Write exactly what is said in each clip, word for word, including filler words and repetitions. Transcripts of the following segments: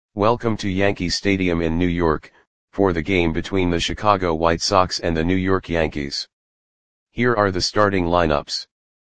Welcome to Yankee Stadium in New York, for the game between the Chicago White Sox and the New York Yankees. Here are the starting lineups.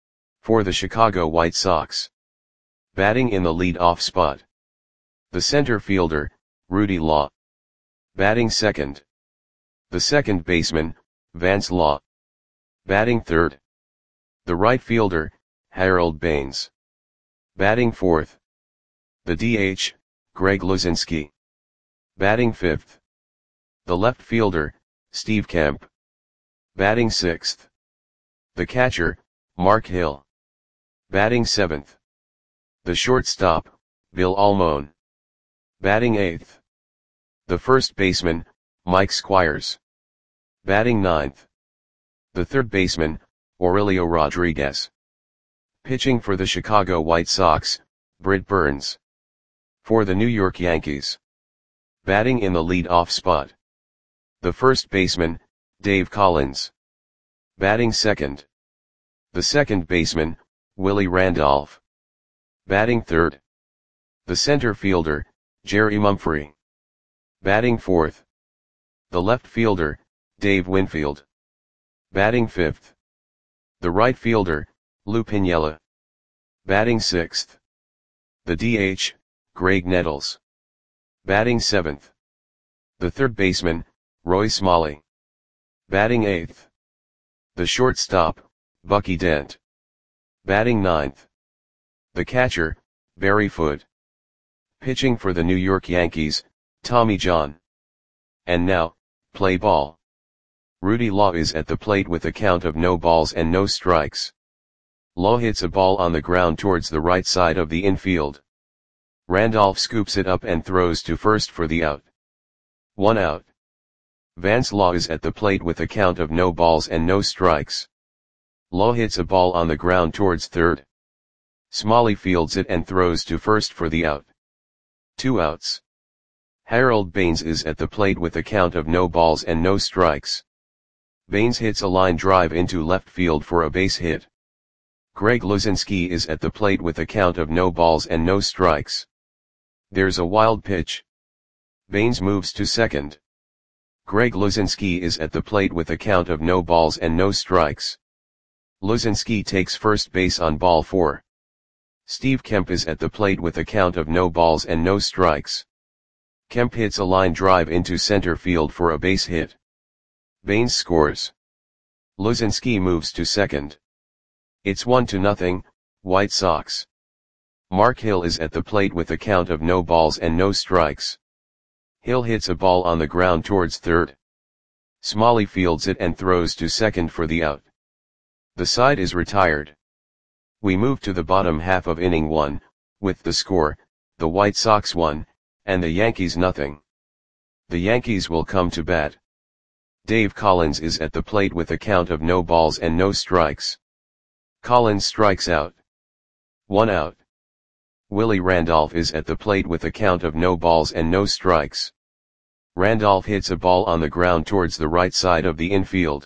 For the Chicago White Sox. Batting in the lead-off spot. The center fielder, Rudy Law. Batting second. The second baseman, Vance Law. Batting third. The right fielder, Harold Baines. Batting fourth. The D H, Greg Luzinski. Batting fifth. The left fielder, Steve Kemp. Batting sixth. The catcher, Mark Hill. Batting seventh. The shortstop, Bill Almon. Batting eighth. The first baseman, Mike Squires. Batting ninth. The third baseman, Aurelio Rodriguez. Pitching for the Chicago White Sox, Britt Burns. For the New York Yankees. Batting in the lead-off spot. The first baseman, Dave Collins. Batting second. The second baseman, Willie Randolph. Batting third. The center fielder, Jerry Mumphrey. Batting fourth. The left fielder, Dave Winfield. Batting fifth. The right fielder, Lou Piniella. Batting sixth. The D H, Greg Nettles. Batting seventh. The third baseman, Roy Smalley. Batting eighth. The shortstop, Bucky Dent. Batting ninth. The catcher, Barry Foote. Pitching for the New York Yankees, Tommy John. And now, play ball. Rudy Law is at the plate with a count of no balls and no strikes. Law hits a ball on the ground towards the right side of the infield. Randolph scoops it up and throws to first for the out. One out. Vance Law is at the plate with a count of no balls and no strikes. Law hits a ball on the ground towards third. Smalley fields it and throws to first for the out. Two outs. Harold Baines is at the plate with a count of no balls and no strikes. Baines hits a line drive into left field for a base hit. Greg Luzinski is at the plate with a count of no balls and no strikes. There's a wild pitch. Baines moves to second. Greg Luzinski is at the plate with a count of no balls and no strikes. Luzinski takes first base on ball four. Steve Kemp is at the plate with a count of no balls and no strikes. Kemp hits a line drive into center field for a base hit. Baines scores. Luzinski moves to second. It's one to nothing, White Sox. Mark Hill is at the plate with a count of no balls and no strikes. Hill hits a ball on the ground towards third. Smalley fields it and throws to second for the out. The side is retired. We move to the bottom half of inning one, with the score, the White Sox one, and the Yankees nothing. The Yankees will come to bat. Dave Collins is at the plate with a count of no balls and no strikes. Collins strikes out. One out. Willie Randolph is at the plate with a count of no balls and no strikes. Randolph hits a ball on the ground towards the right side of the infield.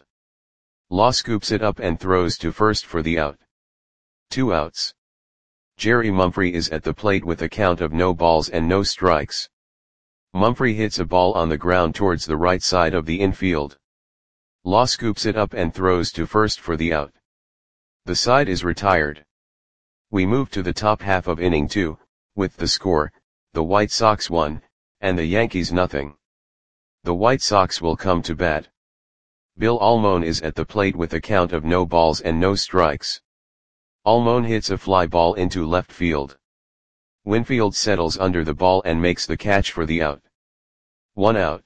Law scoops it up and throws to first for the out. Two outs. Jerry Mumphrey is at the plate with a count of no balls and no strikes. Mumphrey hits a ball on the ground towards the right side of the infield. Law scoops it up and throws to first for the out. The side is retired. We move to the top half of inning two, with the score, the White Sox one, and the Yankees nothing. The White Sox will come to bat. Bill Almon is at the plate with a count of no balls and no strikes. Almon hits a fly ball into left field. Winfield settles under the ball and makes the catch for the out. One out.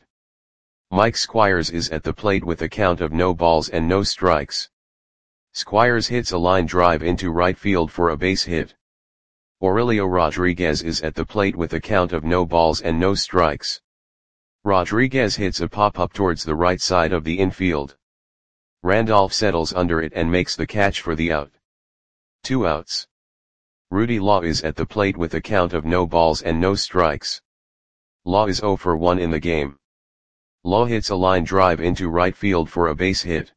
Mike Squires is at the plate with a count of no balls and no strikes. Squires hits a line drive into right field for a base hit. Aurelio Rodriguez is at the plate with a count of no balls and no strikes. Rodriguez hits a pop-up towards the right side of the infield. Randolph settles under it and makes the catch for the out. Two outs. Rudy Law is at the plate with a count of no balls and no strikes. Law is zero for one in the game. Law hits a line drive into right field for a base hit.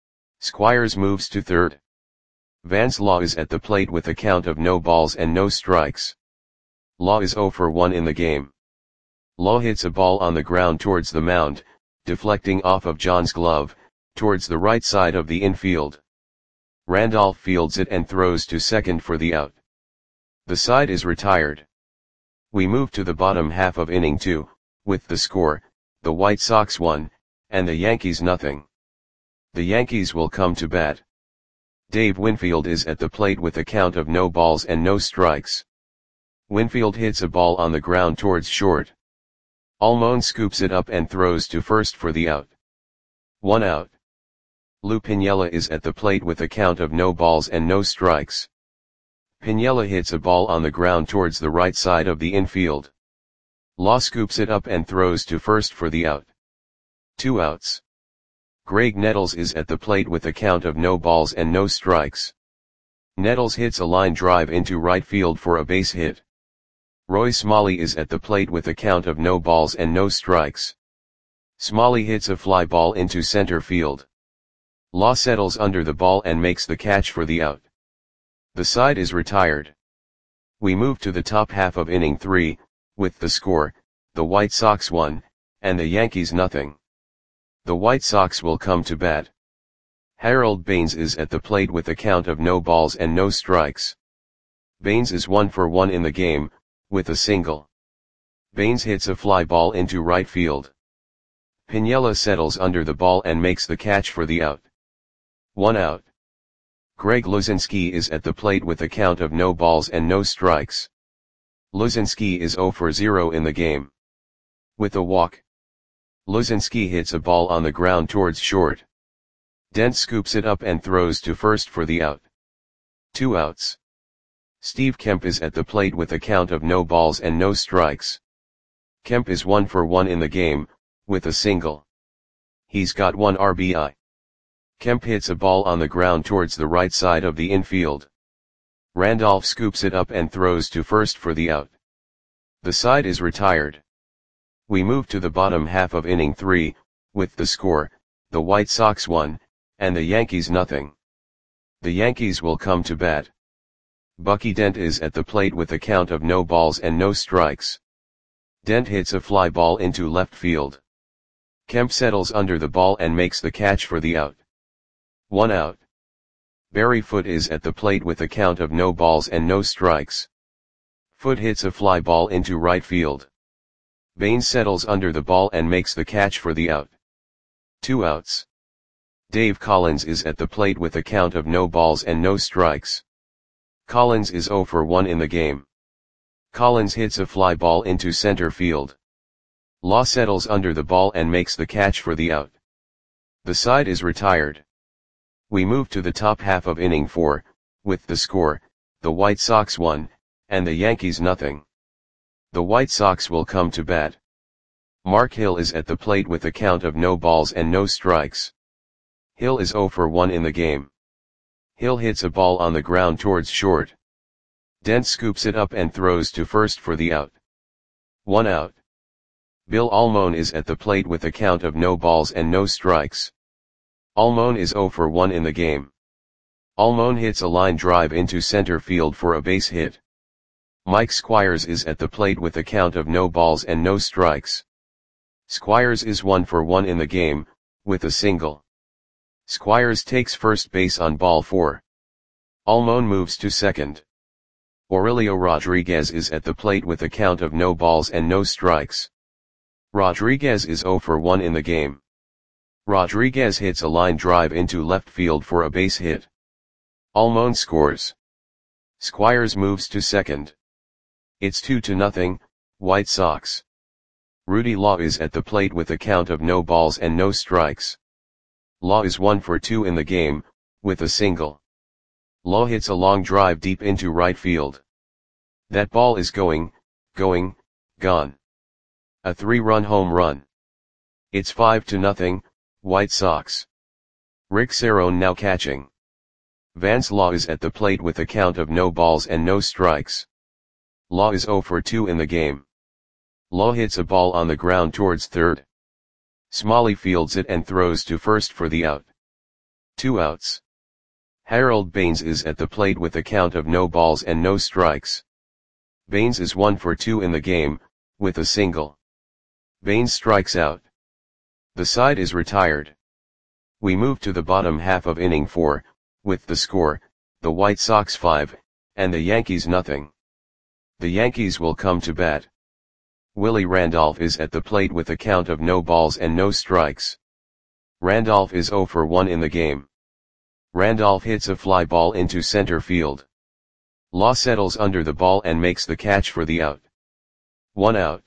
Squires moves to third. Vance Law is at the plate with a count of no balls and no strikes. Law is zero for one in the game. Law hits a ball on the ground towards the mound, deflecting off of John's glove, towards the right side of the infield. Randolph fields it and throws to second for the out. The side is retired. We move to the bottom half of inning two, with the score, the White Sox one, and the Yankees nothing. The Yankees will come to bat. Dave Winfield is at the plate with a count of no balls and no strikes. Winfield hits a ball on the ground towards short. Almon scoops it up and throws to first for the out. One out. Lou Piniella is at the plate with a count of no balls and no strikes. Piniella hits a ball on the ground towards the right side of the infield. Law scoops it up and throws to first for the out. Two outs. Greg Nettles is at the plate with a count of no balls and no strikes. Nettles hits a line drive into right field for a base hit. Roy Smalley is at the plate with a count of no balls and no strikes. Smalley hits a fly ball into center field. Law settles under the ball and makes the catch for the out. The side is retired. We move to the top half of inning three, with the score, the White Sox one, and the Yankees nothing. The White Sox will come to bat. Harold Baines is at the plate with a count of no balls and no strikes. Baines is one for one in the game, with a single. Baines hits a fly ball into right field. Piniella settles under the ball and makes the catch for the out. One out. Greg Luzinski is at the plate with a count of no balls and no strikes. Luzinski is zero for zero in the game. With a walk. Luzinski hits a ball on the ground towards short. Dent scoops it up and throws to first for the out. Two outs. Steve Kemp is at the plate with a count of no balls and no strikes. Kemp is one for one in the game, with a single. He's got one R B I. Kemp hits a ball on the ground towards the right side of the infield. Randolph scoops it up and throws to first for the out. The side is retired. We move to the bottom half of inning three, with the score, the White Sox one, and the Yankees nothing. The Yankees will come to bat. Bucky Dent is at the plate with a count of no balls and no strikes. Dent hits a fly ball into left field. Kemp settles under the ball and makes the catch for the out. One out. Barry Foote is at the plate with a count of no balls and no strikes. Foote hits a fly ball into right field. Baines settles under the ball and makes the catch for the out. Two outs. Dave Collins is at the plate with a count of no balls and no strikes. Collins is zero for one in the game. Collins hits a fly ball into center field. Law settles under the ball and makes the catch for the out. The side is retired. We move to the top half of inning four, with the score, the White Sox one, and the Yankees nothing. The White Sox will come to bat. Mark Hill is at the plate with a count of no balls and no strikes. Hill is zero for one in the game. Hill hits a ball on the ground towards short. Dent scoops it up and throws to first for the out. One out. Bill Almon is at the plate with a count of no balls and no strikes. Almon is zero for one in the game. Almon hits a line drive into center field for a base hit. Mike Squires is at the plate with a count of no balls and no strikes. Squires is one for one in the game, with a single. Squires takes first base on ball four. Almon moves to second. Aurelio Rodriguez is at the plate with a count of no balls and no strikes. Rodriguez is zero for one in the game. Rodriguez hits a line drive into left field for a base hit. Almon scores. Squires moves to second. It's two to nothing, White Sox. Rudy Law is at the plate with a count of no balls and no strikes. Law is one for two in the game, with a single. Law hits a long drive deep into right field. That ball is going, going, gone. A three-run home run. It's five to nothing, White Sox. Rick Cerone now catching. Vance Law is at the plate with a count of no balls and no strikes. Law is zero for two in the game. Law hits a ball on the ground towards third. Smalley fields it and throws to first for the out. Two outs. Harold Baines is at the plate with a count of no balls and no strikes. Baines is one for two in the game, with a single. Baines strikes out. The side is retired. We move to the bottom half of inning four, with the score, the White Sox five, and the Yankees nothing. The Yankees will come to bat. Willie Randolph is at the plate with a count of no balls and no strikes. Randolph is oh for one in the game. Randolph hits a fly ball into center field. Law settles under the ball and makes the catch for the out. One out.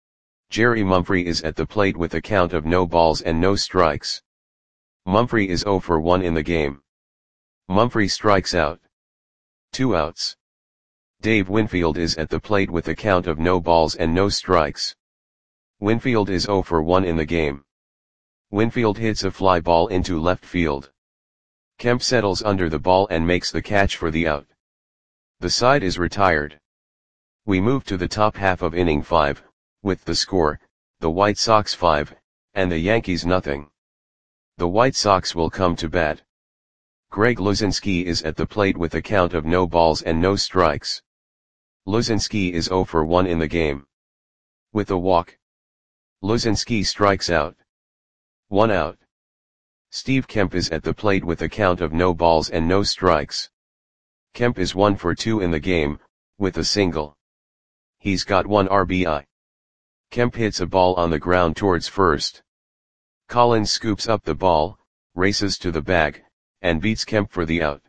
Jerry Mumphrey is at the plate with a count of no balls and no strikes. Mumphrey is oh for one in the game. Mumphrey strikes out. Two outs. Dave Winfield is at the plate with a count of no balls and no strikes. Winfield is oh for one in the game. Winfield hits a fly ball into left field. Kemp settles under the ball and makes the catch for the out. The side is retired. We move to the top half of inning five, with the score, the White Sox five, and the Yankees nothing. The White Sox will come to bat. Greg Luzinski is at the plate with a count of no balls and no strikes. Luzinski is oh for one in the game. With a walk. Luzinski strikes out. One out. Steve Kemp is at the plate with a count of no balls and no strikes. Kemp is one for two in the game, with a single. He's got one R B I. Kemp hits a ball on the ground towards first. Collins scoops up the ball, races to the bag, and beats Kemp for the out.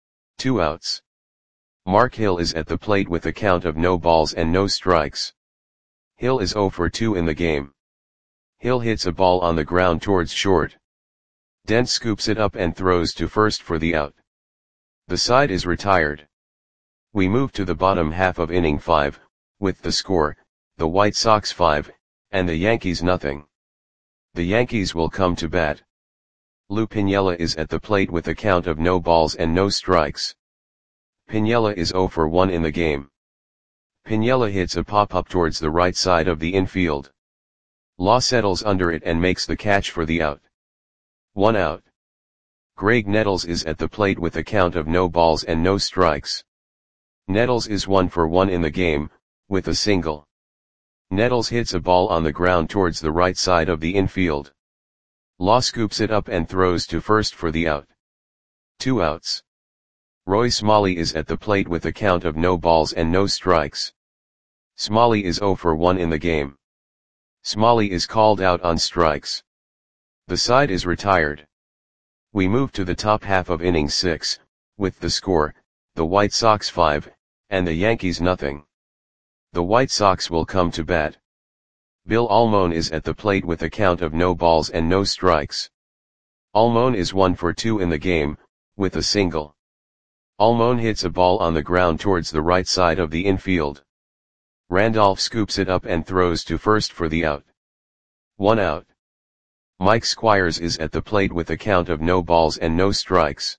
Two outs. Mark Hill is at the plate with a count of no balls and no strikes. Hill is oh for two in the game. Hill hits a ball on the ground towards short. Dent scoops it up and throws to first for the out. The side is retired. We move to the bottom half of inning five, with the score, the White Sox five, and the Yankees nothing. The Yankees will come to bat. Lou Piniella is at the plate with a count of no balls and no strikes. Piniella is oh for one in the game. Piniella hits a pop-up towards the right side of the infield. Law settles under it and makes the catch for the out. One out. Greg Nettles is at the plate with a count of no balls and no strikes. Nettles is one for one in the game, with a single. Nettles hits a ball on the ground towards the right side of the infield. Law scoops it up and throws to first for the out. Two outs. Roy Smalley is at the plate with a count of no balls and no strikes. Smalley is oh for one in the game. Smalley is called out on strikes. The side is retired. We move to the top half of inning six, with the score, the White Sox five, and the Yankees nothing. The White Sox will come to bat. Bill Almon is at the plate with a count of no balls and no strikes. Almon is one for two in the game, with a single. Almon hits a ball on the ground towards the right side of the infield. Randolph scoops it up and throws to first for the out. One out. Mike Squires is at the plate with a count of no balls and no strikes.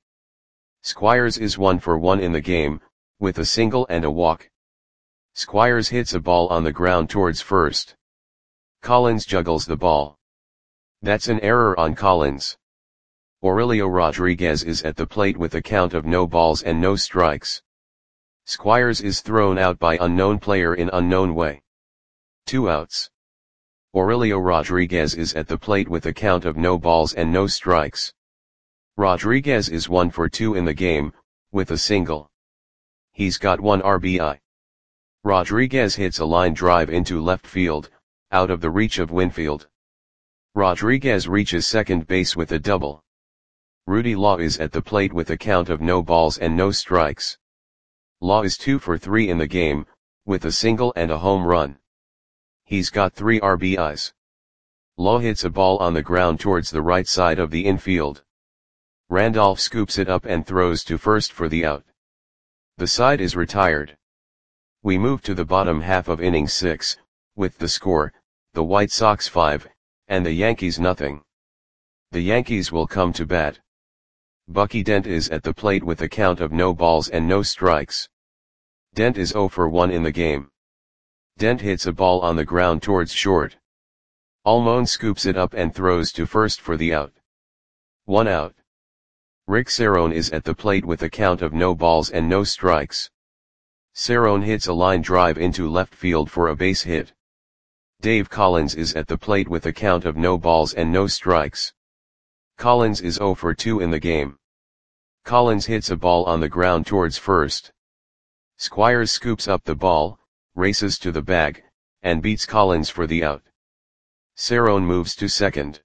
Squires is one for one in the game, with a single and a walk. Squires hits a ball on the ground towards first. Collins juggles the ball. That's an error on Collins. Aurelio Rodriguez is at the plate with a count of no balls and no strikes. Squires is thrown out by unknown player in unknown way. Two outs. Aurelio Rodriguez is at the plate with a count of no balls and no strikes. Rodriguez is one for two in the game, with a single. He's got one R B I. Rodriguez hits a line drive into left field, out of the reach of Winfield. Rodriguez reaches second base with a double. Rudy Law is at the plate with a count of no balls and no strikes. Law is two for three in the game, with a single and a home run. He's got three R B Is. Law hits a ball on the ground towards the right side of the infield. Randolph scoops it up and throws to first for the out. The side is retired. We move to the bottom half of inning six, with the score, the White Sox five, and the Yankees nothing. The Yankees will come to bat. Bucky Dent is at the plate with a count of no balls and no strikes. Dent is oh for one in the game. Dent hits a ball on the ground towards short. Almon scoops it up and throws to first for the out. One out. Rick Cerrone is at the plate with a count of no balls and no strikes. Cerrone hits a line drive into left field for a base hit. Dave Collins is at the plate with a count of no balls and no strikes. Collins is zero for two in the game. Collins hits a ball on the ground towards first. Squires scoops up the ball, races to the bag, and beats Collins for the out. Cerrone moves to second.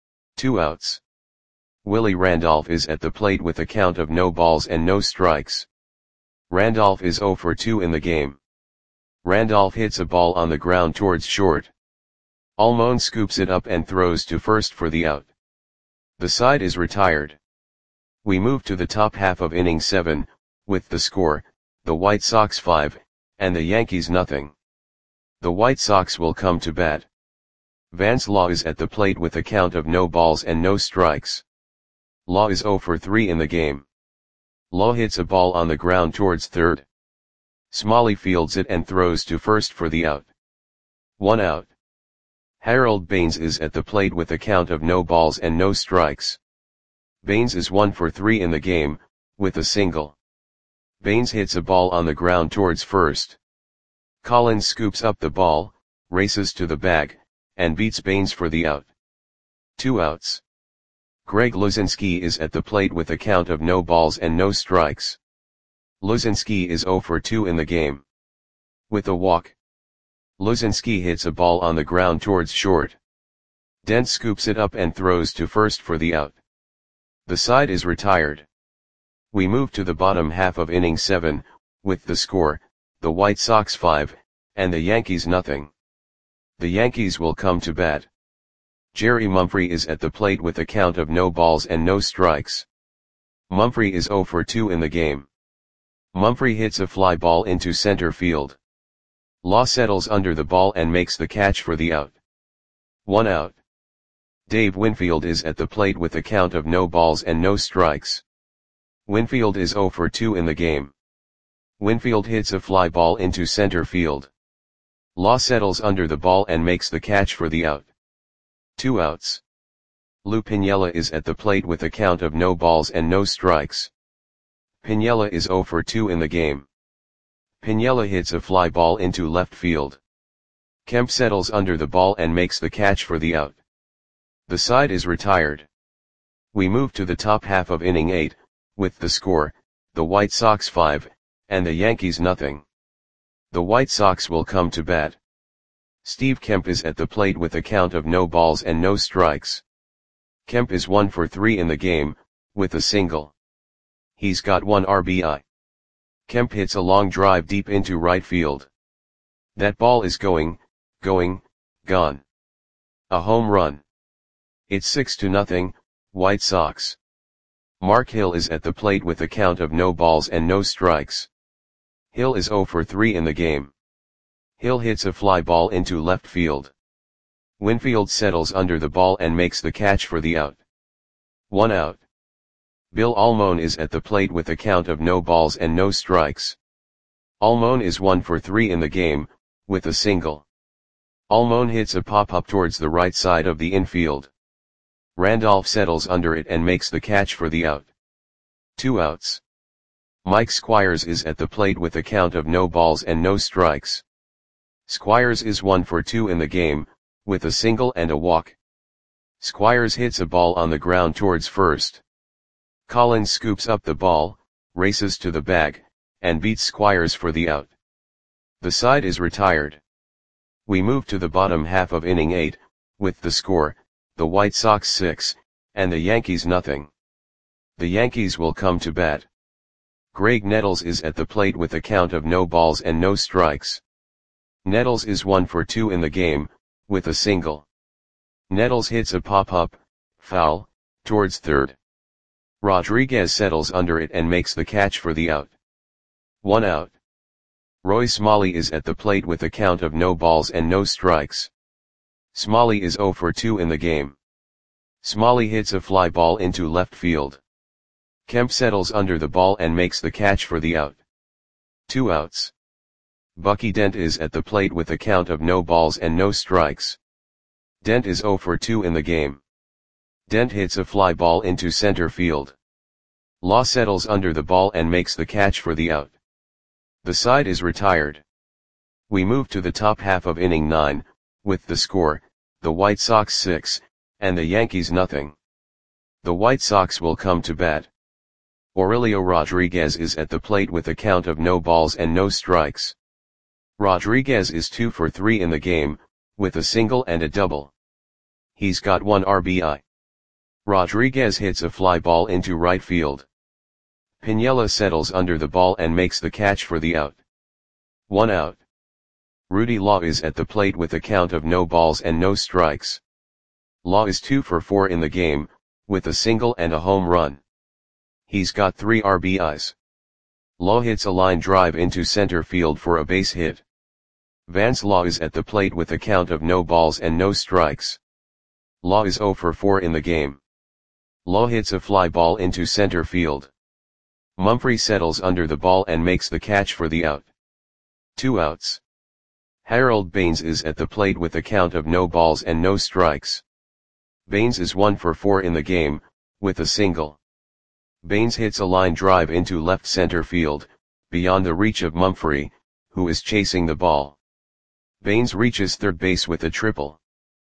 Two outs. Willie Randolph is at the plate with a count of no balls and no strikes. Randolph is zero for two in the game. Randolph hits a ball on the ground towards short. Almon scoops it up and throws to first for the out. The side is retired. We move to the top half of inning seven, with the score, the White Sox five, and the Yankees nothing. The White Sox will come to bat. Vance Law is at the plate with a count of no balls and no strikes. Law is zero for three in the game. Law hits a ball on the ground towards third. Smalley fields it and throws to first for the out. One out. Harold Baines is at the plate with a count of no balls and no strikes. Baines is one for three in the game, with a single. Baines hits a ball on the ground towards first. Collins scoops up the ball, races to the bag, and beats Baines for the out. Two outs. Greg Luzinski is at the plate with a count of no balls and no strikes. Luzinski is zero for two in the game. With a walk. Luzinski hits a ball on the ground towards short. Dent scoops it up and throws to first for the out. The side is retired. We move to the bottom half of inning seven, with the score, the White Sox five, and the Yankees nothing. The Yankees will come to bat. Jerry Mumphrey is at the plate with a count of no balls and no strikes. Mumphrey is zero for two in the game. Mumphrey hits a fly ball into center field. Law settles under the ball and makes the catch for the out. One out. Dave Winfield is at the plate with a count of no balls and no strikes. Winfield is zero for two in the game. Winfield hits a fly ball into center field. Law settles under the ball and makes the catch for the out. Two outs. Lou Piniella is at the plate with a count of no balls and no strikes. Piniella is zero for two in the game. Piniella hits a fly ball into left field. Kemp settles under the ball and makes the catch for the out. The side is retired. We move to the top half of inning eight, with the score, the White Sox five, and the Yankees nothing. The White Sox will come to bat. Steve Kemp is at the plate with a count of no balls and no strikes. Kemp is one for three in the game, with a single. He's got one R B I. Kemp hits a long drive deep into right field. That ball is going, going, gone. A home run. It's six to nothing, White Sox. Mark Hill is at the plate with a count of no balls and no strikes. Hill is zero for three in the game. Hill hits a fly ball into left field. Winfield settles under the ball and makes the catch for the out. One out. Bill Almon is at the plate with a count of no balls and no strikes. Almon is one for three in the game, with a single. Almon hits a pop-up towards the right side of the infield. Randolph settles under it and makes the catch for the out. Two outs. Mike Squires is at the plate with a count of no balls and no strikes. Squires is one for two in the game, with a single and a walk. Squires hits a ball on the ground towards first. Collins scoops up the ball, races to the bag, and beats Squires for the out. The side is retired. We move to the bottom half of inning eight, with the score, the White Sox six, and the Yankees nothing. The Yankees will come to bat. Greg Nettles is at the plate with a count of no balls and no strikes. Nettles is one for two in the game, with a single. Nettles hits a pop-up, foul, towards third. Rodriguez settles under it and makes the catch for the out. One out. Roy Smalley is at the plate with a count of no balls and no strikes. Smalley is zero for two in the game. Smalley hits a fly ball into left field. Kemp settles under the ball and makes the catch for the out. Two outs. Bucky Dent is at the plate with a count of no balls and no strikes. Dent is zero for two in the game. Dent hits a fly ball into center field. Law settles under the ball and makes the catch for the out. The side is retired. We move to the top half of inning nine, with the score, the White Sox six, and the Yankees nothing. The White Sox will come to bat. Aurelio Rodriguez is at the plate with a count of no balls and no strikes. Rodriguez is two for three in the game, with a single and a double. He's got one R B I. Rodriguez hits a fly ball into right field. Piniella settles under the ball and makes the catch for the out. One out. Rudy Law is at the plate with a count of no balls and no strikes. Law is two for four in the game, with a single and a home run. He's got three R B Is. Law hits a line drive into center field for a base hit. Vance Law is at the plate with a count of no balls and no strikes. Law is zero for four in the game. Law hits a fly ball into center field. Mumphrey settles under the ball and makes the catch for the out. Two outs. Harold Baines is at the plate with a count of no balls and no strikes. Baines is one for four in the game, with a single. Baines hits a line drive into left center field, beyond the reach of Mumphrey, who is chasing the ball. Baines reaches third base with a triple.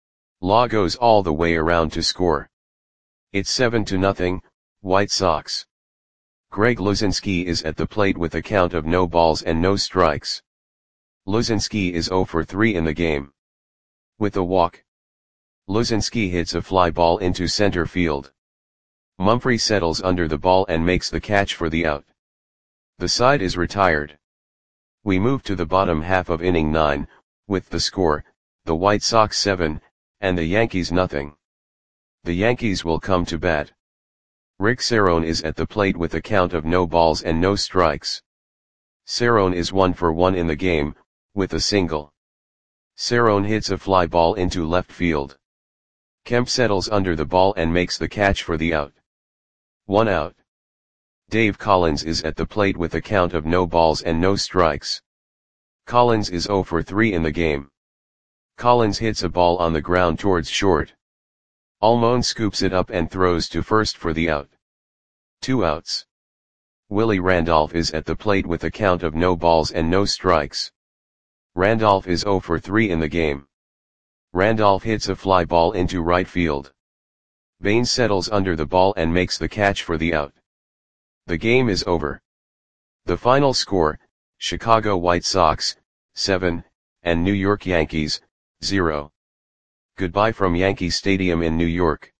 Law goes all the way around to score. It's seven to nothing, White Sox. Greg Luzinski is at the plate with a count of no balls and no strikes. Luzinski is zero for three in the game. With a walk. Luzinski hits a fly ball into center field. Mumphrey settles under the ball and makes the catch for the out. The side is retired. We move to the bottom half of inning nine, with the score, the White Sox seven, and the Yankees nothing. The Yankees will come to bat. Rick Cerone is at the plate with a count of no balls and no strikes. Cerone is one for one in the game, with a single. Cerone hits a fly ball into left field. Kemp settles under the ball and makes the catch for the out. One out. Dave Collins is at the plate with a count of no balls and no strikes. Collins is zero for three in the game. Collins hits a ball on the ground towards short. Almon scoops it up and throws to first for the out. Two outs. Willie Randolph is at the plate with a count of no balls and no strikes. Randolph is zero for three in the game. Randolph hits a fly ball into right field. Baines settles under the ball and makes the catch for the out. The game is over. The final score, Chicago White Sox, seven, and New York Yankees, zero. Goodbye from Yankee Stadium in New York.